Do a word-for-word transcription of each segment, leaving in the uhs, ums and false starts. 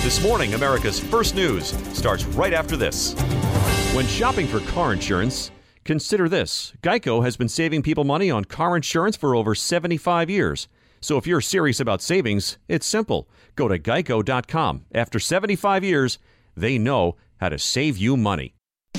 This morning, America's First News starts right after this. When shopping for car insurance, consider this. Geico has been saving people money on car insurance for over seventy-five years. So if you're serious about savings, it's simple. Go to geico dot com. After seventy-five years, they know how to save you money.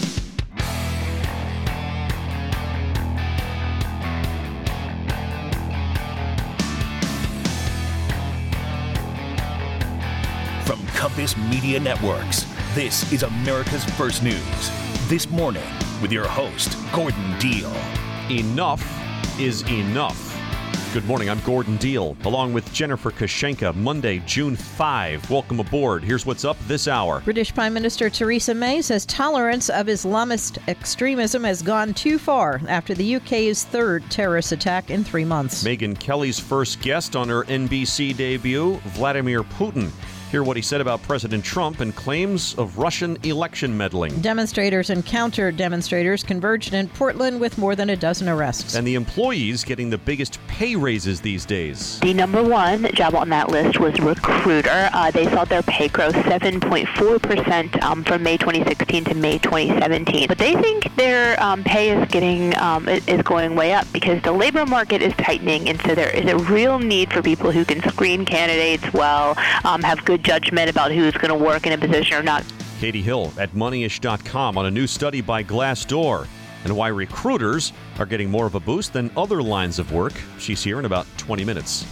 From Compass Media Networks, this is America's First News. This morning, with your host, Gordon Deal. Enough is enough. Good morning, I'm Gordon Deal, along with Jennifer Kashenka, Monday, June fifth. Welcome aboard. Here's what's up this hour. British Prime Minister Theresa May says tolerance of Islamist extremism has gone too far after the U K's third terrorist attack in three months. Megyn Kelly's first guest on her N B C debut, Vladimir Putin. Hear what he said about President Trump and claims of Russian election meddling. Demonstrators and counter-demonstrators converged in Portland with more than a dozen arrests. And the employees getting the biggest pay raises these days. The number one job on that list was recruiter. Uh, they saw their pay grow seven point four percent um, from May twenty sixteen to May twenty seventeen. But they think their um, pay is getting um, is going way up because the labor market is tightening, and so there is a real need for people who can screen candidates well, um, have good judgment about who's going to work in a position or not. Katie Hill at moneyish dot com on a new study by Glassdoor and why recruiters are getting more of a boost than other lines of work. She's here in about twenty minutes.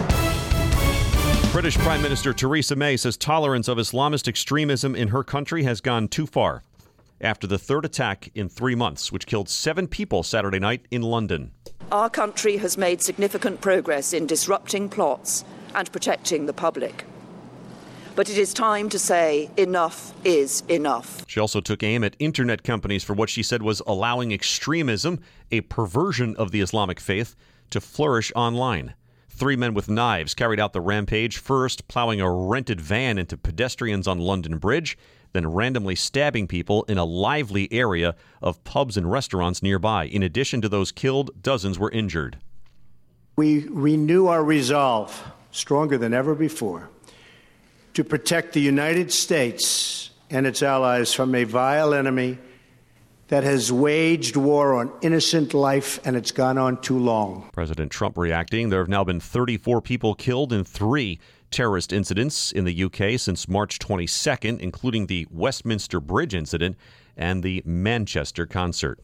British Prime Minister Theresa May says tolerance of Islamist extremism in her country has gone too far after the third attack in three months, which killed seven people Saturday night in London. Our country has made significant progress in disrupting plots and protecting the public. But it is time to say enough is enough. She also took aim at internet companies for what she said was allowing extremism, a perversion of the Islamic faith, to flourish online. Three men with knives carried out the rampage, first plowing a rented van into pedestrians on London Bridge, then randomly stabbing people in a lively area of pubs and restaurants nearby. In addition to those killed, dozens were injured. We renew our resolve, stronger than ever before, to protect the United States and its allies from a vile enemy that has waged war on innocent life, and it's gone on too long. President Trump reacting. There have now been thirty-four people killed in three terrorist incidents in the U K since March twenty-second, including the Westminster Bridge incident and the Manchester concert.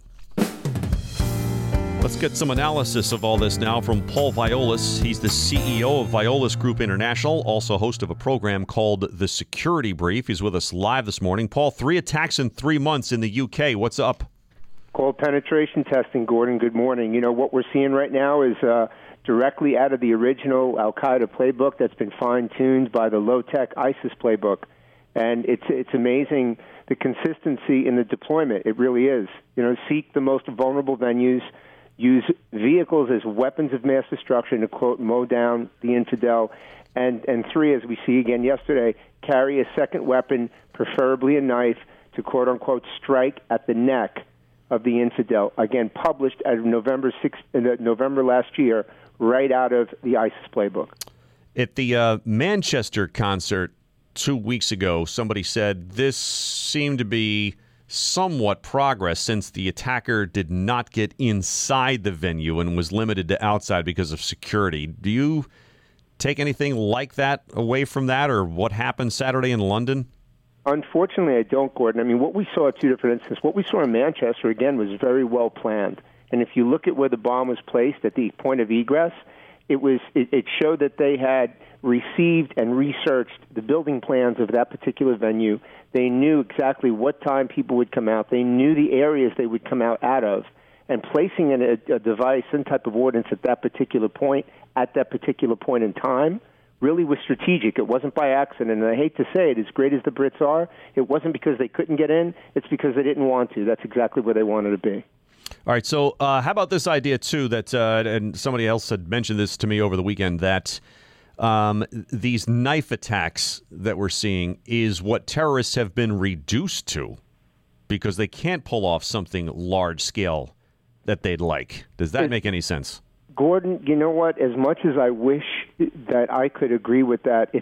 Let's get some analysis of all this now from Paul Violas. He's the C E O of Violas Group International, also host of a program called The Security Brief. He's with us live this morning. Paul, three attacks in three months in the U K. What's up? Called penetration testing, Gordon. Good morning. You know, what we're seeing right now is uh, directly out of the original Al-Qaeda playbook that's been fine-tuned by the low-tech ISIS playbook. And it's it's amazing the consistency in the deployment. It really is. You know, seek the most vulnerable venues, use vehicles as weapons of mass destruction to, quote, mow down the infidel. And, and three, as we see again yesterday, carry a second weapon, preferably a knife, to, quote, unquote, strike at the neck of the infidel. Again, published as of November sixth, November last year, right out of the ISIS playbook. At the uh, Manchester concert two weeks ago, somebody said this seemed to be somewhat progress since the attacker did not get inside the venue and was limited to outside because of security. Do you take anything like that away from that or what happened Saturday in London? Unfortunately, I don't, Gordon. I mean, what we saw at two different instances, what we saw in Manchester, again, was very well planned. And if you look at where the bomb was placed at the point of egress, it was it, it showed that they had received and researched the building plans of that particular venue. They knew exactly what time people would come out. They knew the areas they would come out out of. And placing in a, a device, some type of ordinance at that particular point, at that particular point in time, really was strategic. It wasn't by accident. And I hate to say it, as great as the Brits are, it wasn't because they couldn't get in. It's because they didn't want to. That's exactly where they wanted to be. All right, so uh, how about this idea, too, that, uh, and somebody else had mentioned this to me over the weekend, that um, these knife attacks that we're seeing is what terrorists have been reduced to because they can't pull off something large-scale that they'd like. Does that make any sense? Gordon, you know what? As much as I wish that I could agree with that, it's just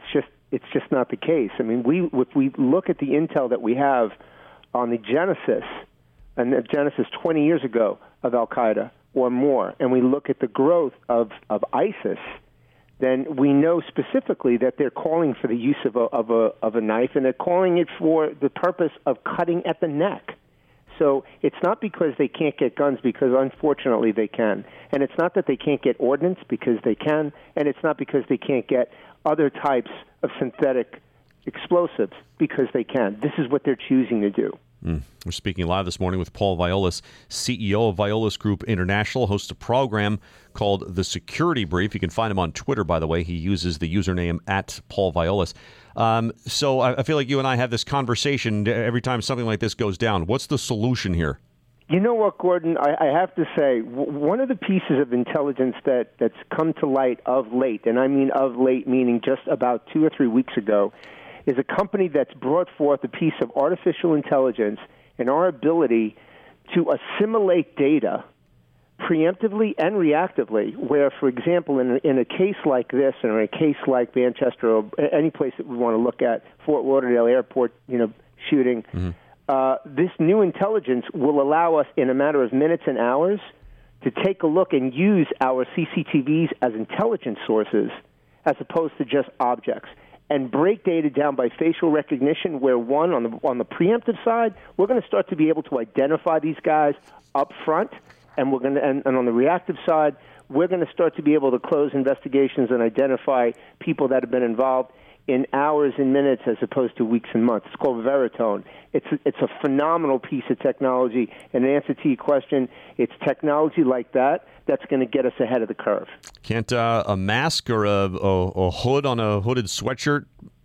it's just not the case. I mean, we if we look at the intel that we have on the genesis, and the genesis twenty years ago of Al-Qaeda or more, and we look at the growth of, of ISIS, then we know specifically that they're calling for the use of a, of a of a knife, and they're calling it for the purpose of cutting at the neck. So it's not because they can't get guns, because unfortunately they can. And it's not that they can't get ordnance, because they can. And it's not because they can't get other types of synthetic explosives, because they can. This is what they're choosing to do. Mm. We're speaking live this morning with Paul Violas, C E O of Violas Group International, hosts a program called The Security Brief. You can find him on Twitter, by the way. He uses the username at Paul Violas. Um, so I, I feel like you and I have this conversation every time something like this goes down. What's the solution here? You know what, Gordon? I, I have to say, w- one of the pieces of intelligence that, that's come to light of late, and I mean of late meaning just about two or three weeks ago, is a company that's brought forth a piece of artificial intelligence and our ability to assimilate data preemptively and reactively, where, for example, in a, in a case like this, or a case like Manchester, or any place that we want to look at, Fort Lauderdale Airport, you know, shooting, mm-hmm. uh, this new intelligence will allow us, in a matter of minutes and hours, to take a look and use our C C T Vs as intelligence sources as opposed to just objects, and break data down by facial recognition, where, one, on the on the preemptive side, we're going to start to be able to identify these guys up front, and we're going to, and, and on the reactive side, we're going to start to be able to close investigations and identify people that have been involved in hours and minutes as opposed to weeks and months. It's called Veritone. It's a, it's a phenomenal piece of technology. And in answer to your question, it's technology like that that's going to get us ahead of the curve. Can't uh, a mask or a, a, a hood on a hooded sweatshirt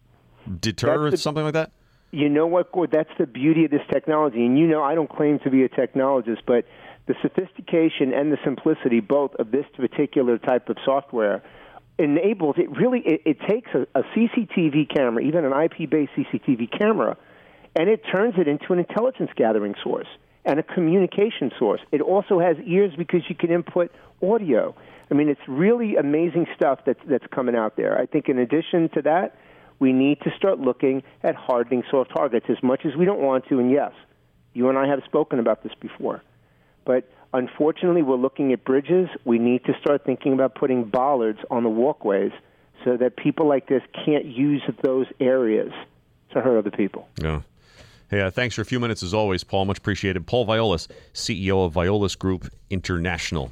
deter the, something like that? You know what, Gord? That's the beauty of this technology. And you know, I don't claim to be a technologist, but the sophistication and the simplicity both of this particular type of software enables it. Really, it, it takes a, a C C T V camera, even an I P-based C C T V camera, and it turns it into an intelligence gathering source and a communication source. It also has ears because you can input audio. I mean, it's really amazing stuff that's, that's coming out there. I think in addition to that, we need to start looking at hardening soft targets as much as we don't want to. And yes, you and I have spoken about this before. But unfortunately, we're looking at bridges. We need to start thinking about putting bollards on the walkways so that people like this can't use those areas to hurt other people. Yeah. Hey, uh, thanks for a few minutes as always, Paul. Much appreciated. Paul Violas, C E O of Violas Group International.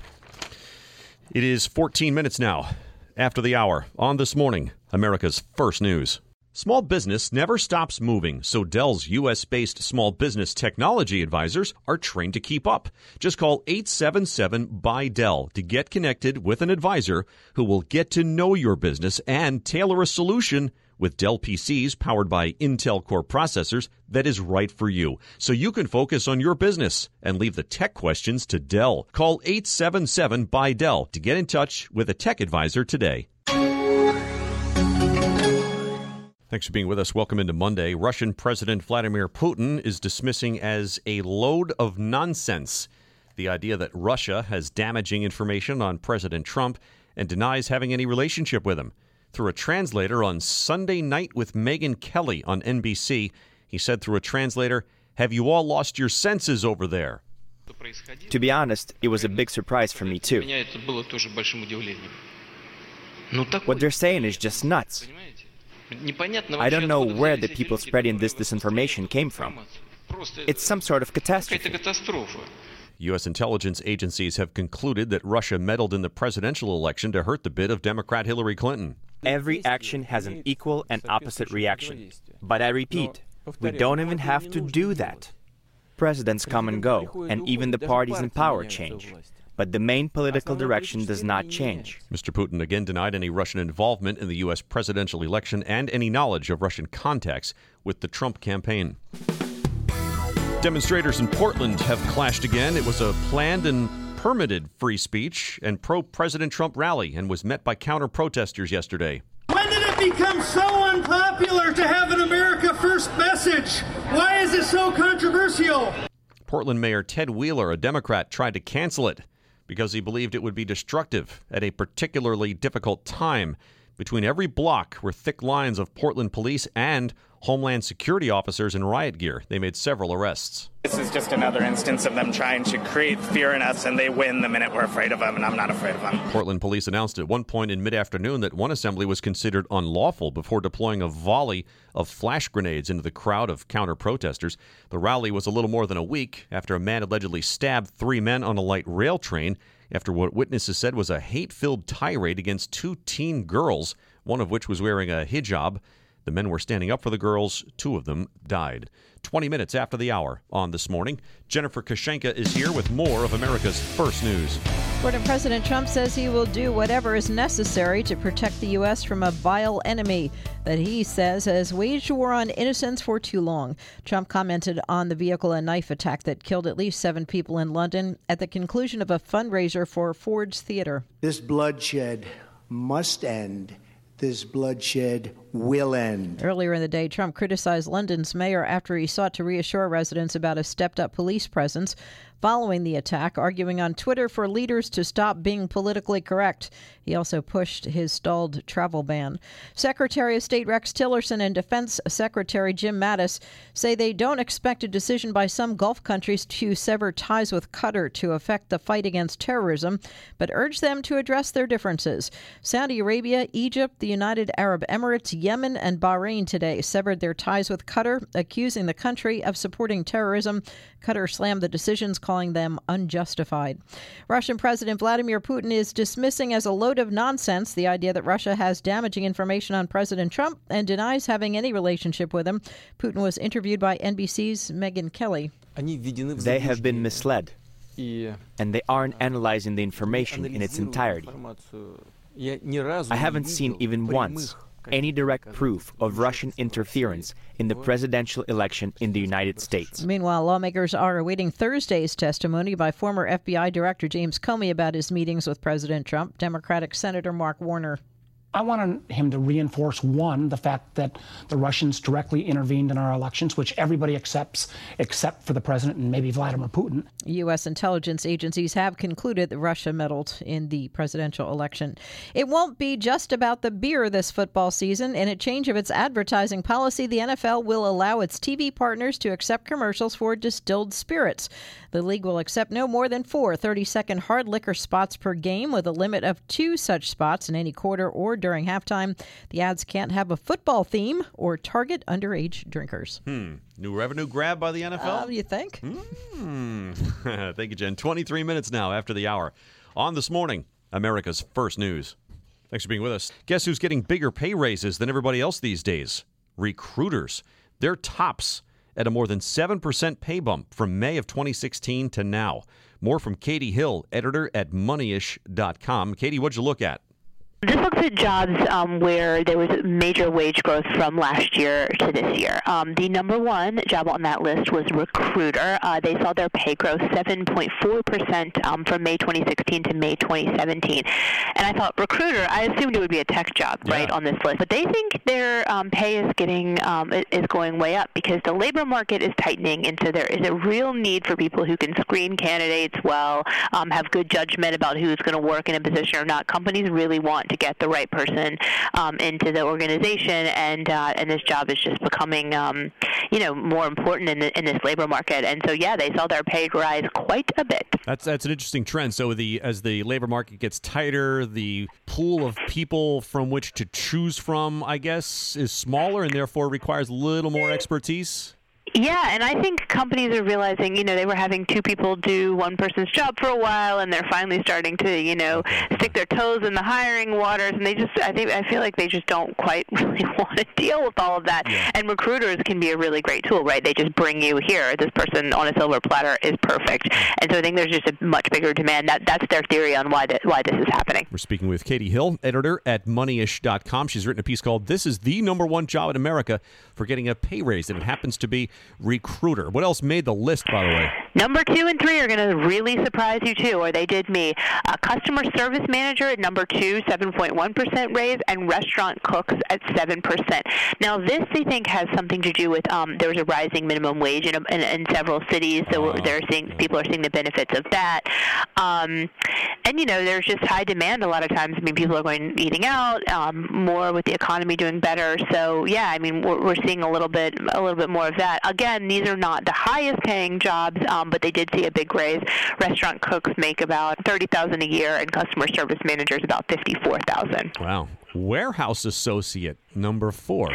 It is fourteen minutes now after the hour on This Morning, America's First News. Small business never stops moving, so Dell's U S-based small business technology advisors are trained to keep up. Just call eight seven seven, B Y, D E L L to get connected with an advisor who will get to know your business and tailor a solution with Dell P Cs powered by Intel Core processors that is right for you, so you can focus on your business and leave the tech questions to Dell. Call eight seven seven, B Y, D E L L to get in touch with a tech advisor today. Thanks for being with us. Welcome into Monday. Russian President Vladimir Putin is dismissing as a load of nonsense the idea that Russia has damaging information on President Trump and denies having any relationship with him. Through a translator on Sunday Night with Megyn Kelly on N B C, he said through a translator, "Have you all lost your senses over there?" To be honest, it was a big surprise for me, too. What they're saying is just nuts. I don't know where the people spreading this disinformation came from. It's some sort of catastrophe. U S intelligence agencies have concluded that Russia meddled in the presidential election to hurt the bid of Democrat Hillary Clinton. Every action has an equal and opposite reaction. But I repeat, we don't even have to do that. Presidents come and go, and even the parties in power change. But the main political direction does not change. Mister Putin again denied any Russian involvement in the U S presidential election and any knowledge of Russian contacts with the Trump campaign. Demonstrators in Portland have clashed again. It was a planned and permitted free speech and pro-President Trump rally and was met by counter-protesters yesterday. When did it become so unpopular to have an America First message? Why is it so controversial? Portland Mayor Ted Wheeler, a Democrat, tried to cancel it because he believed it would be destructive at a particularly difficult time Between every block were thick lines of Portland police and Homeland Security officers in riot gear. They made several arrests. This is just another instance of them trying to create fear in us, and they win the minute we're afraid of them, and I'm not afraid of them. Portland police announced at one point in mid-afternoon that one assembly was considered unlawful before deploying a volley of flash grenades into the crowd of counter-protesters. The rally was a little more than a week after a man allegedly stabbed three men on a light rail train after what witnesses said was a hate-filled tirade against two teen girls, one of which was wearing a hijab. The men were standing up for the girls. Two of them died. twenty minutes after the hour on This Morning, Jennifer Kashenka is here with more of America's First News. Gordon, President Trump says he will do whatever is necessary to protect the U S from a vile enemy that he says has waged war on innocents for too long. Trump commented on the vehicle and knife attack that killed at least seven people in London at the conclusion of a fundraiser for Ford's Theater. This bloodshed must end. This bloodshed will end. Earlier in the day, Trump criticized London's mayor after he sought to reassure residents about a stepped-up police presence following the attack, arguing on Twitter for leaders to stop being politically correct. He also pushed his stalled travel ban. Secretary of State Rex Tillerson and Defense Secretary Jim Mattis say they don't expect a decision by some Gulf countries to sever ties with Qatar to affect the fight against terrorism, but urge them to address their differences. Saudi Arabia, Egypt, the United Arab Emirates, Yemen, and Bahrain today severed their ties with Qatar, accusing the country of supporting terrorism. Qatar slammed the decisions, calling them unjustified. Russian President Vladimir Putin is dismissing as a load of nonsense the idea that Russia has damaging information on President Trump and denies having any relationship with him. Putin was interviewed by N B C's Megyn Kelly. They have been misled, and they aren't analyzing the information in its entirety. I haven't seen even once any direct proof of Russian interference in the presidential election in the United States. Meanwhile, lawmakers are awaiting Thursday's testimony by former F B I Director James Comey about his meetings with President Trump. Democratic Senator Mark Warner. I wanted him to reinforce, one, the fact that the Russians directly intervened in our elections, which everybody accepts except for the president and maybe Vladimir Putin. U S intelligence agencies have concluded that Russia meddled in the presidential election. It won't be just about the beer this football season. In a change of its advertising policy, the N F L will allow its T V partners to accept commercials for distilled spirits. The league will accept no more than four thirty-second hard liquor spots per game, with a limit of two such spots in any quarter or during halftime. The ads can't have a football theme or target underage drinkers. Hmm. New revenue grab by the N F L? Uh, you think? Hmm. Thank you, Jen. twenty-three minutes now after the hour. On This Morning, America's First News. Thanks for being with us. Guess who's getting bigger pay raises than everybody else these days? Recruiters. They're tops at a more than seven percent pay bump from May of twenty sixteen to now. More from Katie Hill, editor at moneyish dot com. Katie, what'd you look at? This looks at jobs um, where there was major wage growth from last year to this year. Um, the number one job on that list was recruiter. Uh, they saw their pay grow seven point four percent um, from May twenty sixteen to May twenty seventeen. And I thought, recruiter, I assumed it would be a tech job, yeah. right, on this list. But they think their um, pay is getting um, is going way up because the labor market is tightening, and so there is a real need for people who can screen candidates well, um, have good judgment about who's going to work in a position or not. Companies really want to get the right person um, into the organization, and uh, and this job is just becoming, um, you know, more important in, the, in this labor market. And so, yeah, they saw their pay rise quite a bit. That's that's an interesting trend. So the as the labor market gets tighter, the pool of people from which to choose from, I guess, is smaller and therefore requires a little more expertise. Yeah, and I think companies are realizing, you know, they were having two people do one person's job for a while, and they're finally starting to, you know, stick their toes in the hiring waters, and they just, I think, I feel like they just don't quite really want to deal with all of that. Yeah. And recruiters can be a really great tool, right? They just bring you here. This person on a silver platter is perfect. And so I think there's just a much bigger demand. That That's their theory on why, that, why this is happening. We're speaking with Katie Hill, editor at moneyish dot com. She's written a piece called "This is the number one job in America for getting a pay raise," and it happens to be recruiter. What else made the list, by the way? Number two and three are going to really surprise you, too, or they did me. Uh, customer service manager at number two, seven point one percent raise, and restaurant cooks at seven percent. Now, this, I think, has something to do with um, there was a rising minimum wage in, in, in several cities, so uh, they're seeing people are seeing the benefits of that. Um, and, you know, there's just high demand a lot of times. I mean, people are going eating out, um, more with the economy doing better. So, yeah, I mean, we're, we're seeing a little bit a little bit more of that. Again, these are not the highest-paying jobs, um, but they did see a big raise. Restaurant cooks make about thirty thousand dollars a year, and customer service managers about fifty-four thousand dollars. Wow. Warehouse associate, number four.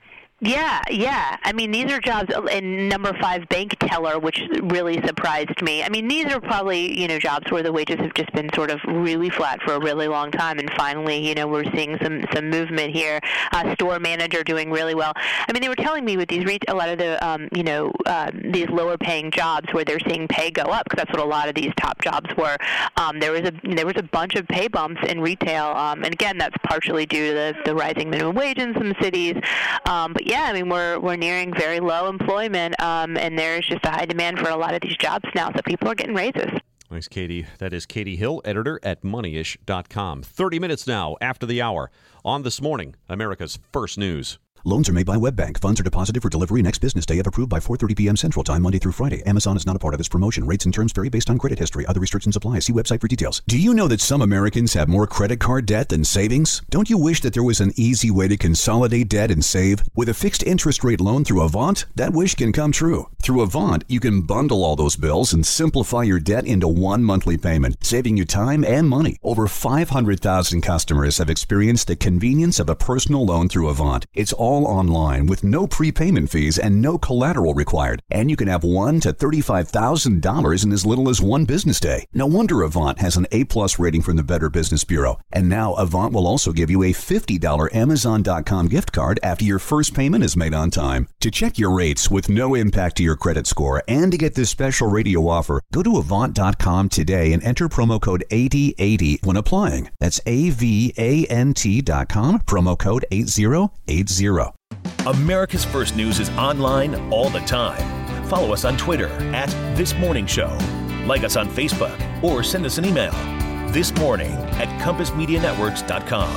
Yeah, yeah. I mean, these are jobs, and number five, bank teller, which really surprised me. I mean, these are probably, you know, jobs where the wages have just been sort of really flat for a really long time, and finally, you know, we're seeing some, some movement here. Uh, store manager doing really well. I mean, they were telling me with these, re- a lot of the, um, you know, uh, these lower-paying jobs where they're seeing pay go up, because that's what a lot of these top jobs were. Um, there was a there was a bunch of pay bumps in retail, um, and again, that's partially due to the, the rising minimum wage in some cities. Um, but yeah, I mean, we're we're nearing very low employment, um, and there's just a high demand for a lot of these jobs now, so people are getting raises. Thanks, Katie. That is Katie Hill, editor at moneyish dot com. thirty minutes now after the hour on This Morning, America's First News. Loans are made by WebBank. Funds are deposited for delivery next business day if approved by four thirty p.m. Central Time, Monday through Friday. Amazon is not a part of this promotion. Rates and terms vary based on credit history. Other restrictions apply. See website for details. Do you know that some Americans have more credit card debt than savings? Don't you wish that there was an easy way to consolidate debt and save? With a fixed interest rate loan through Avant, that wish can come true. Through Avant, you can bundle all those bills and simplify your debt into one monthly payment, saving you time and money. Over five hundred thousand customers have experienced the convenience of a personal loan through Avant. It's all online with no prepayment fees and no collateral required. And you can have one to thirty-five thousand dollars in as little as one business day. No wonder Avant has an A-plus rating from the Better Business Bureau. And now Avant will also give you a fifty dollars Amazon dot com gift card after your first payment is made on time. To check your rates with no impact to your credit score and to get this special radio offer, go to Avant dot com today and enter promo code eighty eighty when applying. That's A V A N T dot com, promo code eighty eighty. America's First News is online all the time. Follow us on Twitter at This Morning Show. Like us on Facebook or send us an email. This Morning at compass media networks dot com.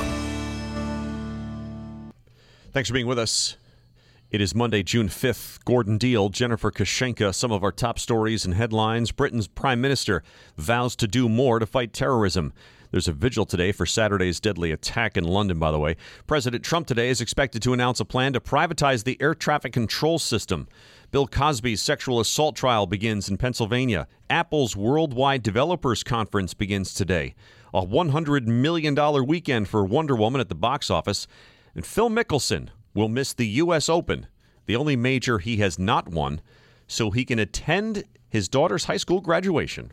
Thanks for being with us. It is Monday, June fifth. Gordon Deal, Jennifer Kashenka, some of our top stories and headlines. Britain's Prime Minister vows to do more to fight terrorism. There's a vigil today for Saturday's deadly attack in London, by the way. President Trump today is expected to announce a plan to privatize the air traffic control system. Bill Cosby's sexual assault trial begins in Pennsylvania. Apple's Worldwide Developers Conference begins today. A one hundred million dollars weekend for Wonder Woman at the box office. And Phil Mickelson will miss the U S Open, the only major he has not won, so he can attend his daughter's high school graduation.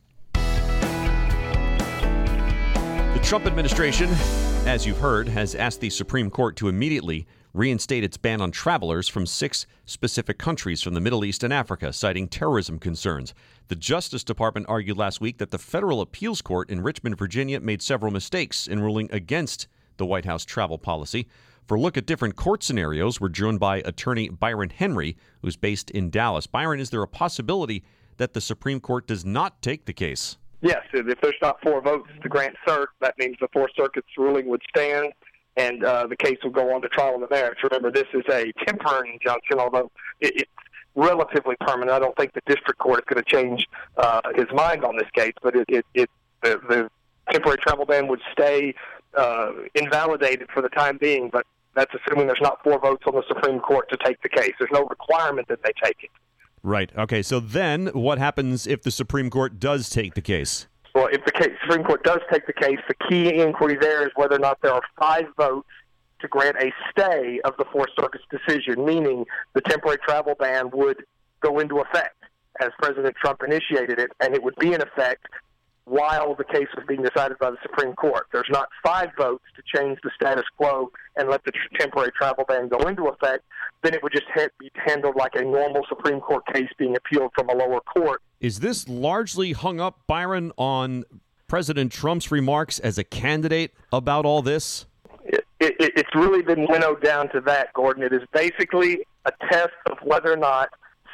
The Trump administration, as you've heard, has asked the Supreme Court to immediately reinstate its ban on travelers from six specific countries from the Middle East and Africa, citing terrorism concerns. The Justice Department argued last week that the federal appeals court in Richmond, Virginia, made several mistakes in ruling against the White House travel policy. For a look at different court scenarios, we're joined by attorney Byron Henry, who's based in Dallas. Byron, is there a possibility that the Supreme Court does not take the case? Yes, if there's not four votes to grant cert, that means the Fourth Circuit's ruling would stand, and uh, the case will go on to trial on the merits. Remember, this is a temporary injunction, although it, it's relatively permanent. I don't think the district court is going to change uh, his mind on this case, but it, it, it the, the temporary travel ban would stay uh, invalidated for the time being, but that's assuming there's not four votes on the Supreme Court to take the case. There's no requirement that they take it. Right. Okay. So then what happens if the Supreme Court does take the case? Well, if the case, Supreme Court does take the case, the key inquiry there is whether or not there are five votes to grant a stay of the Fourth Circuit's decision, meaning the temporary travel ban would go into effect as President Trump initiated it, and it would be in effect while the case was being decided by the Supreme Court. There's not five votes to change the status quo and let the temporary travel ban go into effect. Then it would just be handled like a normal Supreme Court case being appealed from a lower court. Is this largely hung up, Byron, on President Trump's remarks as a candidate about all this? It, it, it's really been winnowed down to that, Gordon. It is basically a test of whether or not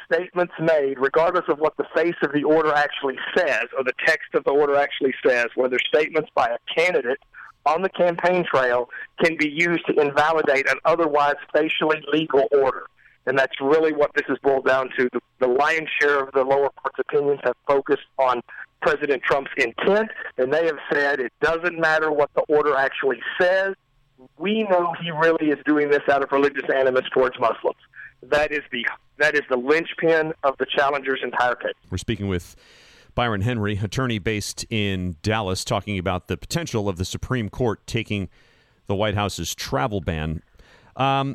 statements made, regardless of what the face of the order actually says or the text of the order actually says, whether statements by a candidate on the campaign trail can be used to invalidate an otherwise facially legal order. And that's really what this is boiled down to. The, the lion's share of the lower court's opinions have focused on President Trump's intent, and they have said it doesn't matter what the order actually says. We know he really is doing this out of religious animus towards Muslims. That is the that is the linchpin of the challenger's entire case. We're speaking with Byron Henry, attorney based in Dallas, talking about the potential of the Supreme Court taking the White House's travel ban. Um,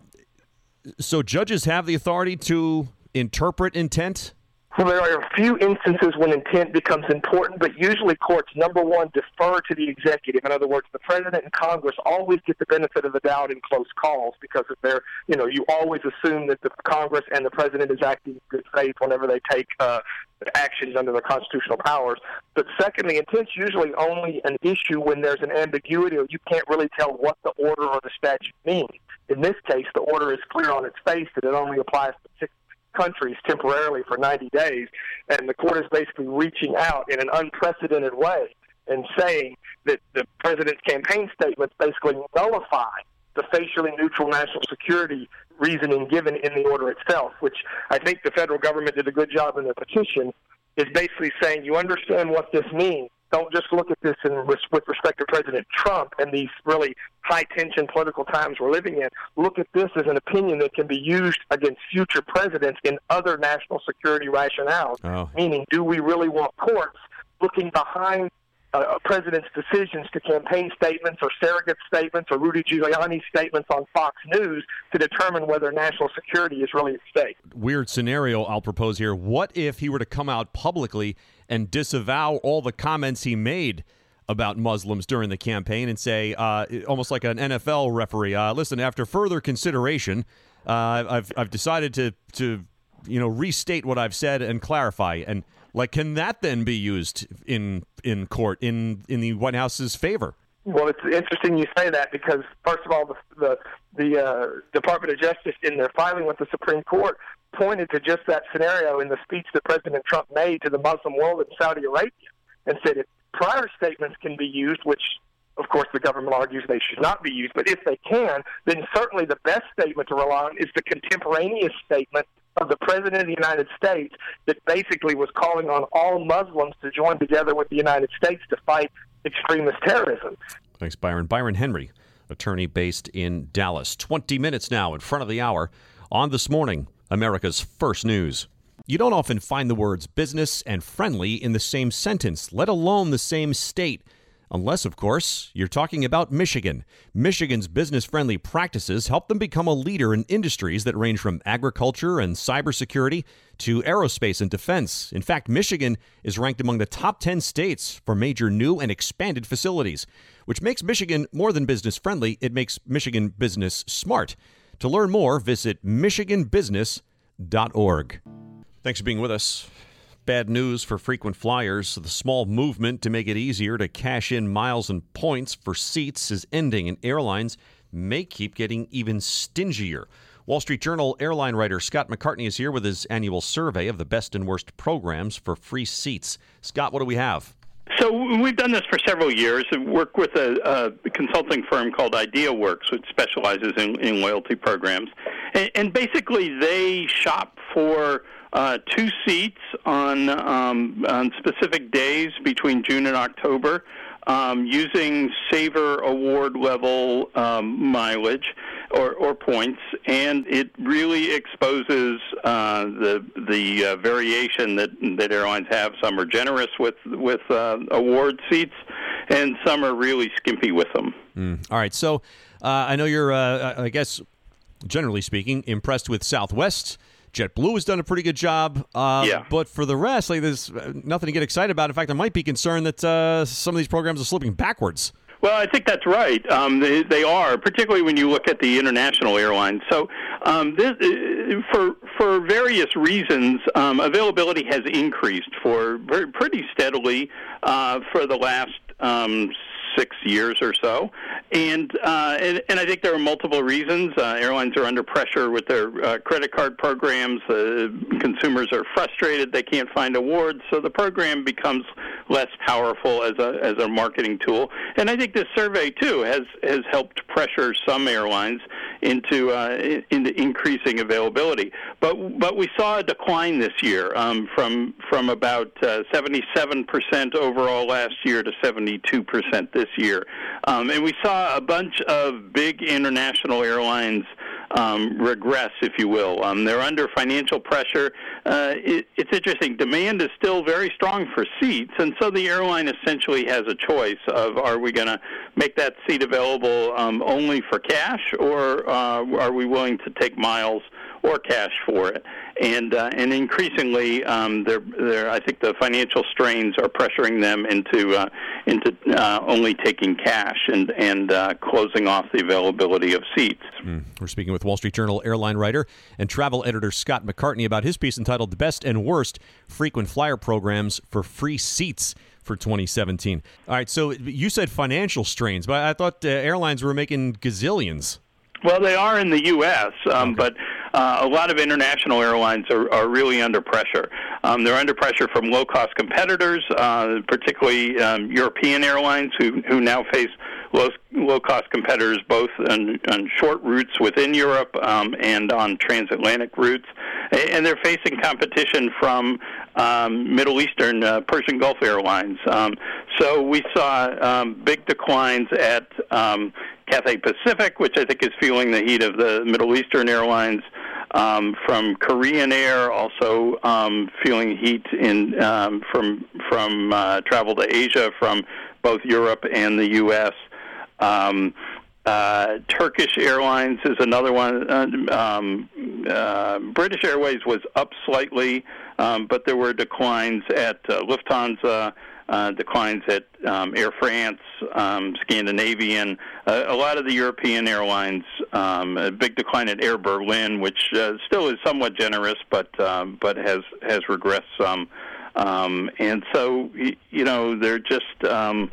so judges have the authority to interpret intent? Well, there are a few instances when intent becomes important, but usually courts, number one, defer to the executive. In other words, the president and Congress always get the benefit of the doubt in close calls because of their, you know, you always assume that the Congress and the president is acting in good faith whenever they take uh, actions under their constitutional powers. But secondly, intent's usually only an issue when there's an ambiguity or you can't really tell what the order or the statute means. In this case, the order is clear on its face that it only applies to six countries temporarily for ninety days, and the court is basically reaching out in an unprecedented way and saying that the president's campaign statements basically nullify the facially neutral national security reasoning given in the order itself, which I think the federal government did a good job in their petition, is basically saying you understand what this means. Don't just look at this in, with respect to President Trump and these really high-tension political times we're living in. Look at this as an opinion that can be used against future presidents in other national security rationales, oh. meaning do we really want courts looking behind uh, a president's decisions to campaign statements or surrogate statements or Rudy Giuliani's statements on Fox News to determine whether national security is really at stake. Weird scenario I'll propose here. What if he were to come out publicly and disavow all the comments he made about Muslims during the campaign and say, uh, almost like an N F L referee, uh, listen, after further consideration, uh, I've I've decided to to you know restate what I've said and clarify. And like, can that then be used in in court in in the White House's favor? Well, it's interesting you say that because, first of all, the the, the uh, Department of Justice, in their filing with the Supreme Court, pointed to just that scenario in the speech that President Trump made to the Muslim world in Saudi Arabia and said if prior statements can be used, which, of course, the government argues they should not be used, but if they can, then certainly the best statement to rely on is the contemporaneous statement of the President of the United States that basically was calling on all Muslims to join together with the United States to fight extremist terrorism. Thanks, Byron. Byron Henry, attorney based in Dallas. twenty minutes now in front of the hour on This Morning, America's First News. You don't often find the words business and friendly in the same sentence, let alone the same state. Unless, of course, you're talking about Michigan. Michigan's business-friendly practices help them become a leader in industries that range from agriculture and cybersecurity to aerospace and defense. In fact, Michigan is ranked among the top ten states for major new and expanded facilities, which makes Michigan more than business-friendly. It makes Michigan business smart. To learn more, visit michigan business dot org. Thanks for being with us. Bad news for frequent flyers. The small movement to make it easier to cash in miles and points for seats is ending, and airlines may keep getting even stingier. Wall Street Journal airline writer Scott McCartney is here with his annual survey of the best and worst programs for free seats. Scott, what do we have? So we've done this for several years. We work with a, a consulting firm called IdeaWorks, which specializes in, in loyalty programs. And, and basically they shop for uh, two seats on, um, on specific days between June and October um, using Saver Award level um, mileage or, or points, and it really exposes uh, the the uh, variation that that airlines have. Some are generous with with uh, award seats, and some are really skimpy with them. Mm. All right, so uh, I know you're, uh, I guess, generally speaking, impressed with Southwest. JetBlue has done a pretty good job. Uh, yeah. But for the rest, like, there's nothing to get excited about. In fact, I might be concerned that uh, some of these programs are slipping backwards. Well, I think that's right. Um, they, they are, particularly when you look at the international airlines. So um, this, for for various reasons, um, availability has increased for very, pretty steadily uh, for the last um, six years or so. And, uh, and and I think there are multiple reasons. Uh, airlines are under pressure with their uh, credit card programs. Uh, consumers are frustrated; they can't find awards, so the program becomes less powerful as a as a marketing tool. And I think this survey too has has helped pressure some airlines into uh, into increasing availability. But but we saw a decline this year um, from from about uh, seventy-seven percent overall last year to seventy-two percent this year, um, and we saw a bunch of big international airlines um, regress, if you will. Um, they're under financial pressure. Uh, it, it's interesting. Demand is still very strong for seats, and so the airline essentially has a choice of, are we going to make that seat available um, only for cash, or uh, are we willing to take miles or cash for it? And uh, and increasingly, um, they're, they're, I think the financial strains are pressuring them into uh, into uh, only taking cash and and uh, closing off the availability of seats. Mm. We're speaking with Wall Street Journal airline writer and travel editor Scott McCartney about his piece entitled "The Best and Worst Frequent Flyer Programs for Free Seats for twenty seventeen." All right, so you said financial strains, but I thought uh, airlines were making gazillions. Well, they are in the U S, um, okay. but uh, a lot of international airlines are, are really under pressure. Um, they're under pressure from low-cost competitors, uh, particularly um, European airlines who, who now face low, low-cost competitors both on, on short routes within Europe um, and on transatlantic routes. And they're facing competition from um, Middle Eastern, uh, Persian Gulf Airlines. Um, so we saw um, big declines at um, Cathay Pacific, which I think is feeling the heat of the Middle Eastern airlines, um, from Korean Air, also um, feeling heat in um, from from uh, travel to Asia from both Europe and the U S. Um, uh, Turkish Airlines is another one. Uh, um, uh, British Airways was up slightly, um, but there were declines at uh, Lufthansa. Uh, declines at um, Air France, um, Scandinavian, uh, a lot of the European airlines, um, a big decline at Air Berlin, which uh, still is somewhat generous, but um, but has has regressed some. Um, and so, you know, there are just um,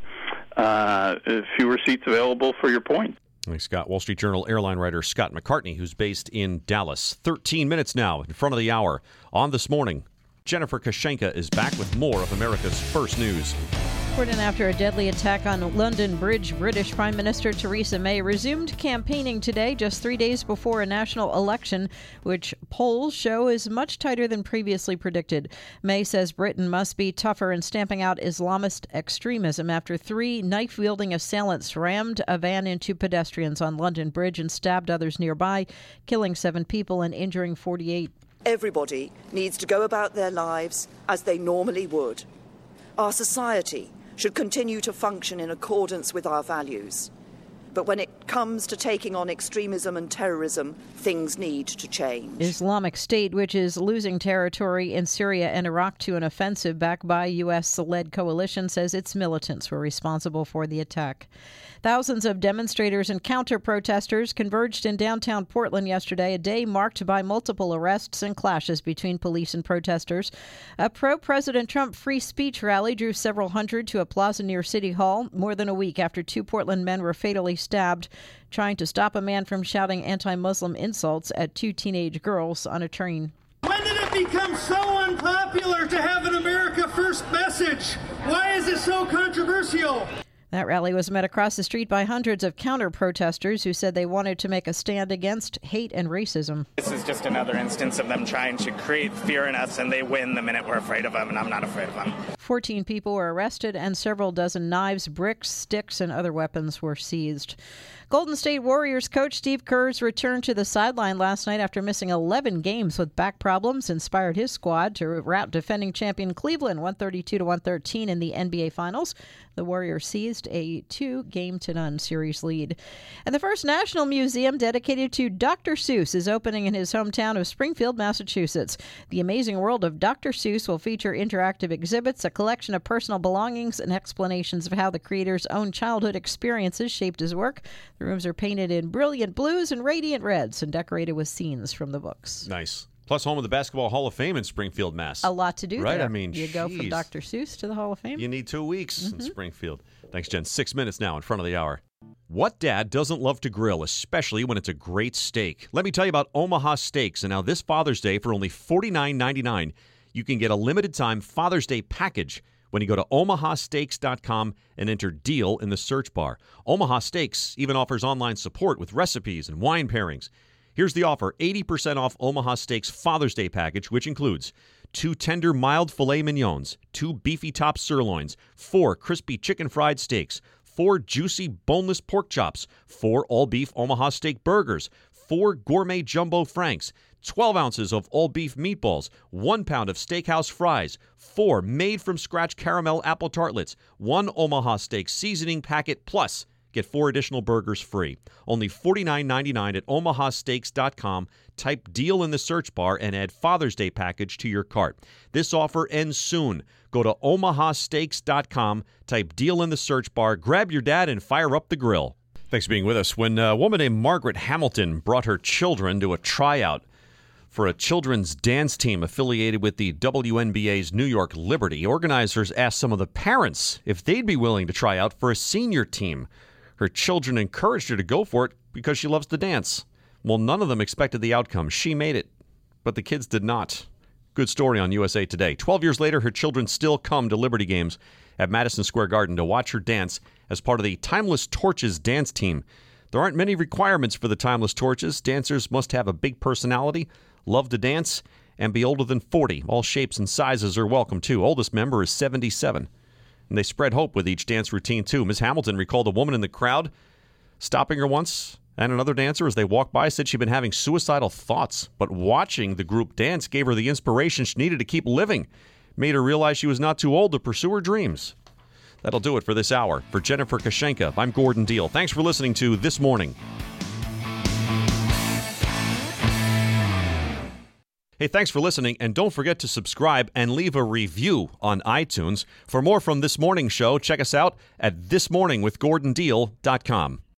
uh, fewer seats available for your point. Thanks, Scott. Wall Street Journal airline writer Scott McCartney, who's based in Dallas. thirteen minutes now in front of the hour on This Morning. Jennifer Kashenka is back with more of America's First News. Reporting after a deadly attack on London Bridge, British Prime Minister Theresa May resumed campaigning today, just three days before a national election, which polls show is much tighter than previously predicted. May says Britain must be tougher in stamping out Islamist extremism after three knife-wielding assailants rammed a van into pedestrians on London Bridge and stabbed others nearby, killing seven people and injuring forty-eight. Everybody needs to go about their lives as they normally would. Our society should continue to function in accordance with our values. But when it comes to taking on extremism and terrorism, things need to change. Islamic State, which is losing territory in Syria and Iraq to an offensive backed by U S-led coalition, says its militants were responsible for the attack. Thousands of demonstrators and counter-protesters converged in downtown Portland yesterday, a day marked by multiple arrests and clashes between police and protesters. A pro-President Trump free speech rally drew several hundred to a plaza near City Hall more than a week after two Portland men were fatally stabbed trying to stop a man from shouting anti-Muslim insults at two teenage girls on a train. When did it become so unpopular to have an America First message? Why is it so controversial? That rally was met across the street by hundreds of counter-protesters who said they wanted to make a stand against hate and racism. This is just another instance of them trying to create fear in us, and they win the minute we're afraid of them, and I'm not afraid of them. Fourteen people were arrested, and several dozen knives, bricks, sticks, and other weapons were seized. Golden State Warriors coach Steve Kerr's return to the sideline last night after missing eleven games with back problems inspired his squad to rout defending champion Cleveland one thirty-two to one thirteen in the N B A Finals. The Warriors seized a two-game-to-none series lead. And the first national museum dedicated to Doctor Seuss is opening in his hometown of Springfield, Massachusetts. The Amazing World of Doctor Seuss will feature interactive exhibits, a collection of personal belongings, and explanations of how the creator's own childhood experiences shaped his work. The rooms are painted in brilliant blues and radiant reds and decorated with scenes from the books. Nice. Plus, home of the Basketball Hall of Fame in Springfield, Mass. A lot to do right? there. I mean, you go from geez. Doctor Seuss to the Hall of Fame. You need two weeks mm-hmm. in Springfield. Thanks, Jen. Six minutes now in front of the hour. What dad doesn't love to grill, especially when it's a great steak? Let me tell you about Omaha Steaks. And now this Father's Day, for only forty-nine ninety-nine, you can get a limited-time Father's Day package when you go to omaha steaks dot com and enter deal in the search bar. Omaha Steaks even offers online support with recipes and wine pairings. Here's the offer, eighty percent off Omaha Steaks Father's Day package, which includes two tender mild filet mignons, two beefy top sirloins, four crispy chicken fried steaks, four juicy boneless pork chops, four all-beef Omaha Steak burgers, four gourmet jumbo franks, twelve ounces of all-beef meatballs, one pound of steakhouse fries, four made-from-scratch caramel apple tartlets, one Omaha Steak seasoning packet, plus get four additional burgers free. Only forty-nine ninety-nine at omaha steaks dot com. Type deal in the search bar and add Father's Day package to your cart. This offer ends soon. Go to omaha steaks dot com, type deal in the search bar, grab your dad, and fire up the grill. Thanks for being with us. When a woman named Margaret Hamilton brought her children to a tryout for a children's dance team affiliated with the W N B A's New York Liberty, organizers asked some of the parents if they'd be willing to try out for a senior team. Her children encouraged her to go for it because she loves to dance. Well, none of them expected the outcome. She made it, but the kids did not. Good story on U S A Today. Twelve years later, her children still come to Liberty games at Madison Square Garden to watch her dance as part of the Timeless Torches dance team. There aren't many requirements for the Timeless Torches. Dancers must have a big personality, love to dance, and be older than forty. All shapes and sizes are welcome, too. Oldest member is seventy-seven. And they spread hope with each dance routine, too. Miz Hamilton recalled a woman in the crowd stopping her once, and another dancer, as they walked by, said she'd been having suicidal thoughts. But watching the group dance gave her the inspiration she needed to keep living, made her realize she was not too old to pursue her dreams. That'll do it for this hour. For Jennifer Kashenka, I'm Gordon Deal. Thanks for listening to This Morning. Hey, thanks for listening, and don't forget to subscribe and leave a review on iTunes. For more from This Morning Show, check us out at this morning with gordon deal dot com.